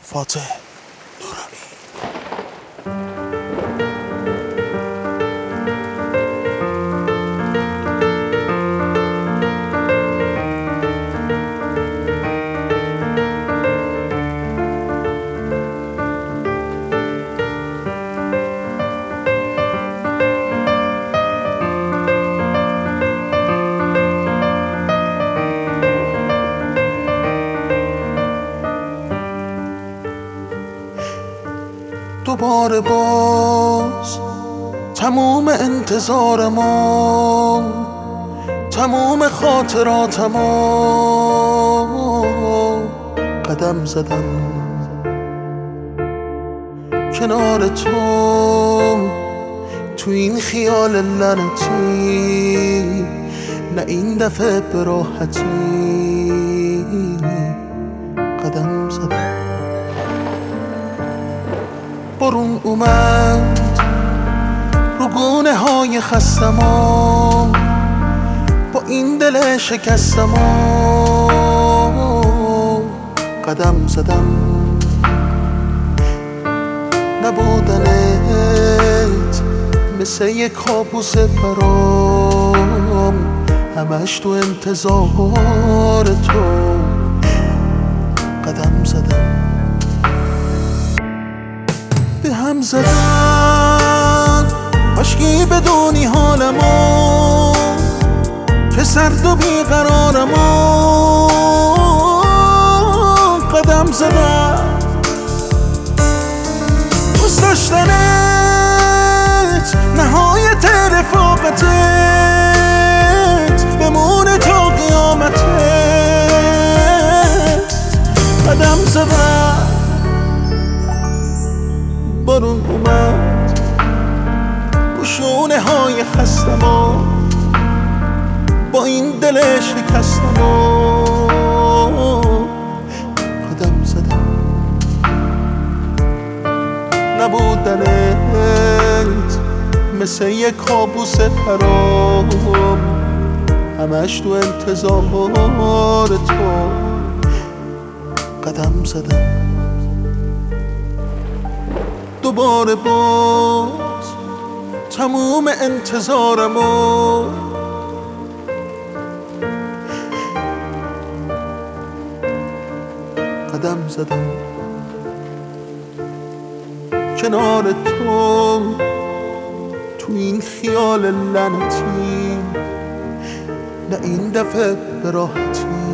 فاتح نورانی. دوباره باز تموم انتظارمو، تموم خاطراتمو قدم زدم کنار تو این خیال لعنتی. نه این دفعه به راحتی قدم زدم. بارون اومد رو گونه های خستمو، با این دل شکستمو قدم زدم. نبودنت مثل یک کابوس برام، همش تو انتظار تو قدم زدم. به هم زدن عشقی بدونی حالمو، که سرد و بیقرارمو قدم زدم. دوست داشتنت نهایت رفاقتت، بمونه تا قیامتت قدم زدم. بارون اومد رو شونه های خستمو، با این دل شکستمو قدم زدم. نبودنت مثل یک کابوس برام، همش تو انتظار تو قدم زدم. دوباره باز تموم انتظارمو، قدم زدم کنار تو این خیال لعنتی. نه این دفعه به راحتی